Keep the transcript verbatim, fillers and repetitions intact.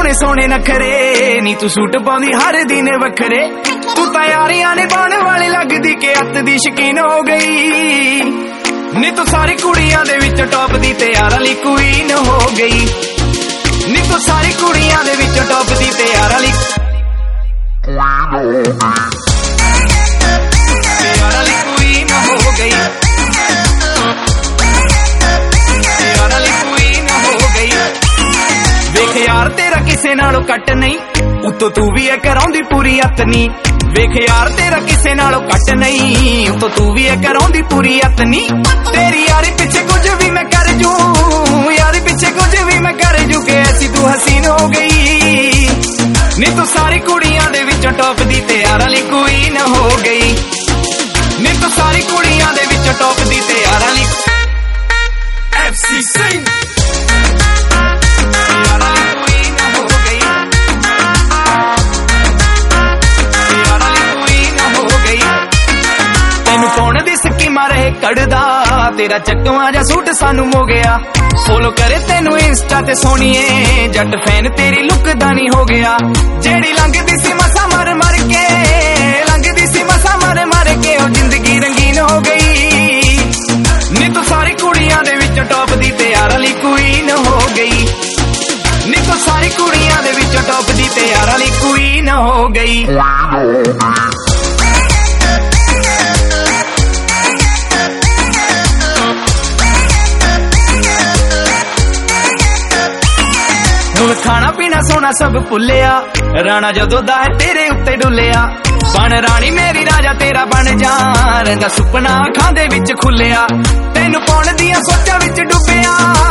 सोने सोने नखरे नी तू सूट पाउंदी हर दिन वखरे तू तां यारियां ने पाने वाली लगदी के अत दी शकीन हो गई नी तू सारी कुड़ियां दे विच टॉप दी ते यारां ली क्वीन हो गई नी तू सारी कुड़ियां दे विच टॉप दी ते यारां ली यारां ली क्वीन हो गई यारां ली क्वीन हो गई वेख यार तेरा किसे नालों कट नहीं उतो तू भी है कराउंदी पूरी अतनी वेख यार तेरा किसे नालों कट नहीं उतो तू भी है कराउंदी पूरी अतनी तेरी यारी पिछे कुछ भी मैं कर जू यारी पिछे कुछ भी मैं कर जू के ऐसी तू हसीन हो गई नी तू सारी कुड़ियां दे विचों टॉप दी ते यारां ली क्वीन हो गई नी तू सारी कुड़ियां दे विचों टॉप दी ते यारां ली एफ सी सिंह कड़दा तेरा चकवा जा सूट सानू हो गया फॉलो करे तेनू इंस्टा ते सोनिए जट फैन तेरी लुक दा नहीं हो गया जेड़ी लंघदी सी मसा मर मर के लंघदी सी मसा मर मर के ओ जिंदगी रंगीन हो गई नी तू सारी कुड़ियां दे विच टॉप दी ते यारां ली क्वीन हो गई नी तू सारी कुड़ियां दे विच टॉप दी ते यारां ली क्वीन हो गई खाना पीना सोना सब भुलिया राणा जदों दा है तेरे उत्ते डुलिया बन रानी मेरी राजा तेरा बन जा रंगा सुपना अखां दे विच खुलिया तेनू पाउण दियां सोचां विच डुबिया